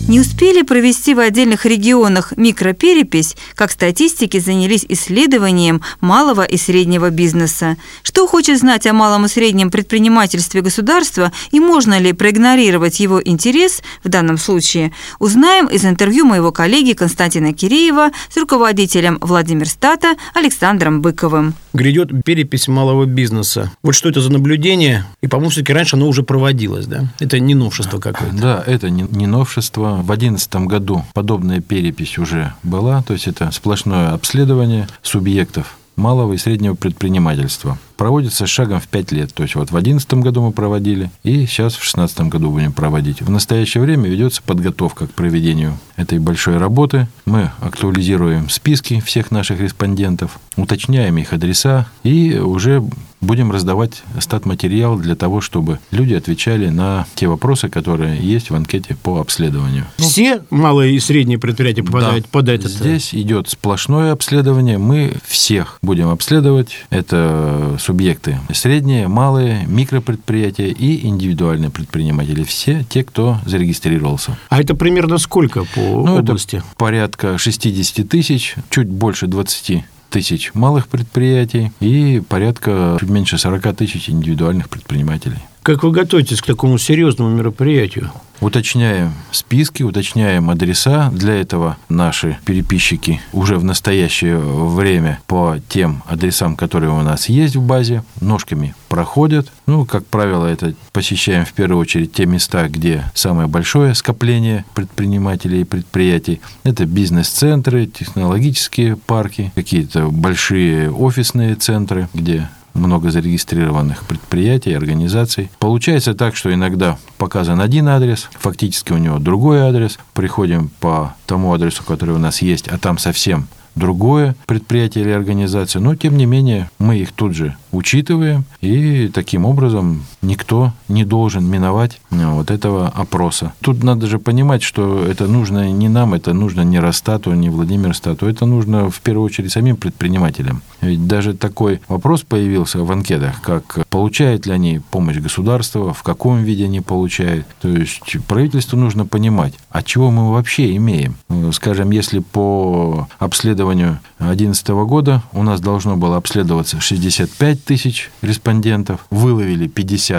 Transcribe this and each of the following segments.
Не успели провести в отдельных регионах микроперепись, как статистики занялись исследованием малого и среднего бизнеса. Что хочет знать о малом и среднем предпринимательстве государства и можно ли проигнорировать его интерес в данном случае, узнаем из интервью моего коллеги Константина Киреева с руководителем Владимирстата Александром Быковым. Грядет перепись малого бизнеса. Вот что это за наблюдение? И, по-моему, все-таки раньше оно уже проводилось, да? Это не новшество какое-то. Да, это не новшество. В 2011 году подобная перепись уже была, то есть это сплошное обследование субъектов малого и среднего предпринимательства. Проводится шагом в 5 лет. То есть вот в 2011 году мы проводили, и сейчас в 2016 году будем проводить. В настоящее время ведется подготовка к проведению этой большой работы. Мы актуализируем списки всех наших респондентов, уточняем их адреса и уже будем раздавать статматериал для того, чтобы люди отвечали на те вопросы, которые есть в анкете по обследованию. Все малые и средние предприятия попадают под это? Здесь идет сплошное обследование. Мы всех будем обследовать. Это субъекты средние, малые, микропредприятия и индивидуальные предприниматели. Все те, кто зарегистрировался. А это примерно сколько по области? Это порядка 60 тысяч, чуть больше 20 тысяч малых предприятий и порядка чуть меньше 40 тысяч индивидуальных предпринимателей. Как вы готовитесь к такому серьезному мероприятию? Уточняем списки, уточняем адреса. Для этого наши переписчики уже в настоящее время по тем адресам, которые у нас есть в базе, ножками проходят. Как правило, это посещаем в первую очередь те места, где самое большое скопление предпринимателей и предприятий. Это бизнес-центры, технологические парки, какие-то большие офисные центры, где много зарегистрированных предприятий, организаций. Получается так, что иногда показан один адрес, фактически у него другой адрес. Приходим по тому адресу, который у нас есть, а там совсем другое предприятие или организация. Но, тем не менее, мы их тут же учитываем, и таким образом никто не должен миновать вот этого опроса. Тут надо же понимать, что это нужно не нам, это нужно не Росстату, не Владимирстату, это нужно в первую очередь самим предпринимателям. Ведь даже такой вопрос появился в анкетах, как получают ли они помощь государства, в каком виде они получают. То есть правительству нужно понимать, от чего мы вообще имеем. Скажем, если по обследованию 2011 года у нас должно было обследоваться 65 тысяч респондентов, выловили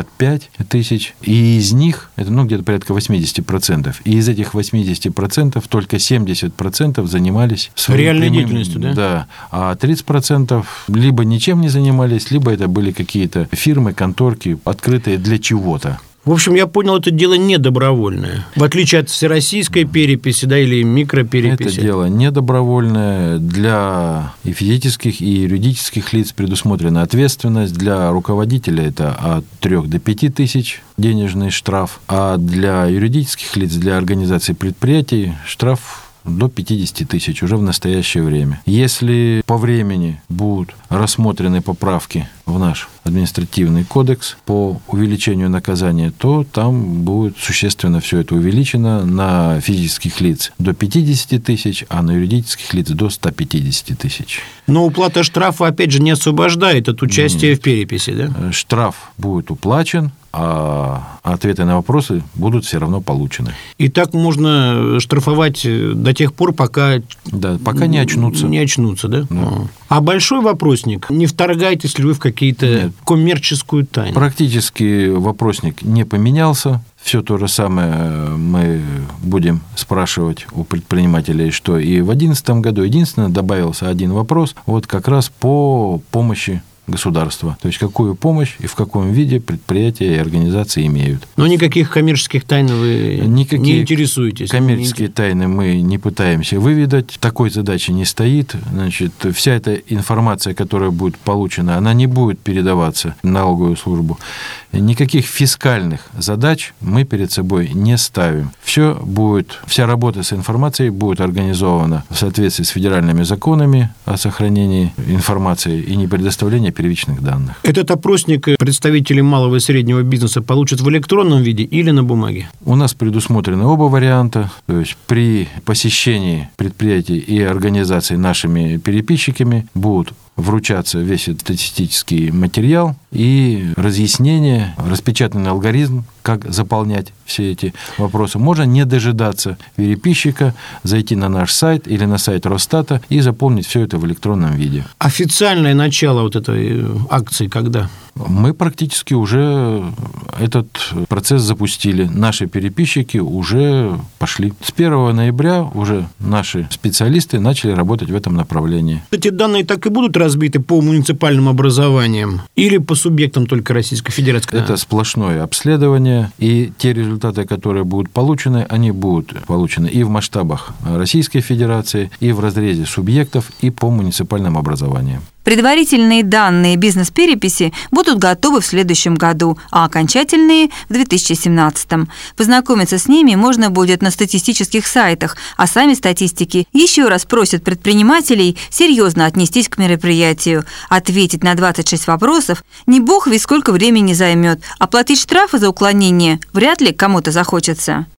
55 тысяч, и из них, это где-то порядка 80%, и из этих 80% только 70% занимались своей реальной деятельностью, да? Да, а 30% либо ничем не занимались, либо это были какие-то фирмы, конторки, открытые для чего-то. В общем, я понял, это дело не добровольное. В отличие от всероссийской переписи, или микропереписи. Это дело не добровольное. Для и физических, и юридических лиц предусмотрена ответственность. Для руководителя это от 3 до 5 тысяч денежный штраф. А для юридических лиц, для организаций предприятий штраф до 50 тысяч уже в настоящее время. Если по времени будут рассмотрены поправки в наш административный кодекс по увеличению наказания, то там будет существенно все это увеличено на физических лиц до 50 тысяч, а на юридических лиц до 150 тысяч. Но уплата штрафа, опять же, не освобождает от участия в переписи, да? Штраф будет уплачен, а ответы на вопросы будут все равно получены. И так можно штрафовать до тех пор, пока... Да, пока не очнутся. Не очнутся, да? Да. А большой вопросник, не вторгаетесь ли вы в какие-то коммерческую тайну? Практически вопросник не поменялся. Все то же самое мы будем спрашивать у предпринимателей, что и в 2011 году. Единственное, добавился один вопрос, как раз по помощи государства. То есть, какую помощь и в каком виде предприятия и организации имеют. Но никаких коммерческих тайн вы не интересуетесь? Коммерческие тайны мы не пытаемся выведать. Такой задачи не стоит. Значит, вся эта информация, которая будет получена, она не будет передаваться в налоговую службу. Никаких фискальных задач мы перед собой не ставим. Вся работа с информацией будет организована в соответствии с федеральными законами о сохранении информации и не предоставлении первичных данных. Этот опросник представители малого и среднего бизнеса получат в электронном виде или на бумаге? У нас предусмотрены оба варианта. То есть при посещении предприятий и организаций нашими переписчиками будут вручаться весь этот статистический материал и разъяснение, распечатанный алгоритм, как заполнять все эти вопросы. Можно не дожидаться переписчика, зайти на наш сайт или на сайт Росстата и заполнить все это в электронном виде. Официальное начало вот этой акции когда? Мы практически уже этот процесс запустили. Наши переписчики уже пошли. С 1 ноября уже наши специалисты начали работать в этом направлении. Эти данные так и будут разбиты по муниципальным образованиям или по субъектам только Российской Федерации? Это сплошное обследование, и те результаты, которые будут получены, они будут получены и в масштабах Российской Федерации, и в разрезе субъектов, и по муниципальным образованиям. Предварительные данные бизнес-переписи будут готовы в следующем году, а окончательные – в 2017. Познакомиться с ними можно будет на статистических сайтах, а сами статистики еще раз просят предпринимателей серьезно отнестись к мероприятию. Ответить на 26 вопросов не бог весть сколько времени займет, а платить штрафы за уклонение вряд ли кому-то захочется.